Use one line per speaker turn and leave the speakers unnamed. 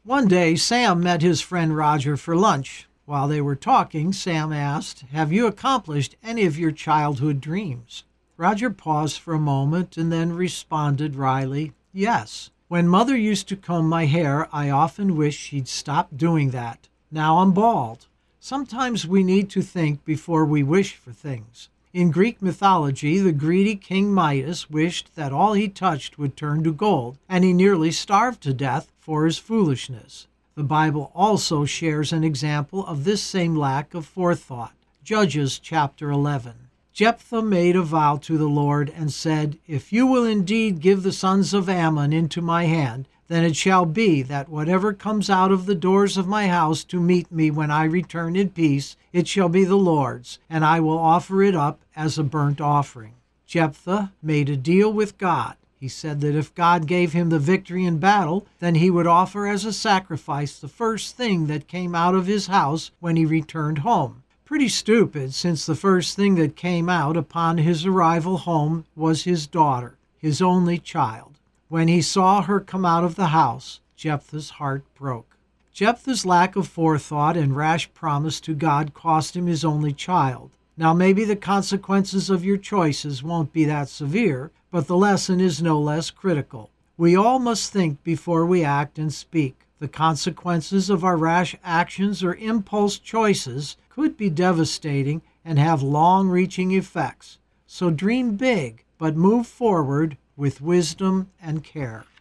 One day, Sam met his friend Roger for lunch. While they were talking, Sam asked, "Have you accomplished any of your childhood dreams?" Roger paused for a moment and then responded wryly, "Yes. When Mother used to comb my hair, I often wished she'd stop doing that. Now I'm bald." Sometimes we need to think before we wish for things. In Greek mythology, the greedy King Midas wished that all he touched would turn to gold, and he nearly starved to death for his foolishness. The Bible also shares an example of this same lack of forethought. Judges chapter 11. Jephthah made a vow to the Lord and said, "If you will indeed give the sons of Ammon into my hand, then it shall be that whatever comes out of the doors of my house to meet me when I return in peace, it shall be the Lord's, and I will offer it up as a burnt offering." Jephthah made a deal with God. He said that if God gave him the victory in battle, then he would offer as a sacrifice the first thing that came out of his house when he returned home. Pretty stupid, since the first thing that came out upon his arrival home was his daughter, his only child. When he saw her come out of the house, Jephthah's heart broke. Jephthah's lack of forethought and rash promise to God cost him his only child. Now maybe the consequences of your choices won't be that severe, but the lesson is no less critical. We all must think before we act and speak. The consequences of our rash actions or impulse choices could be devastating and have long-reaching effects. So dream big, but move forward with wisdom and care.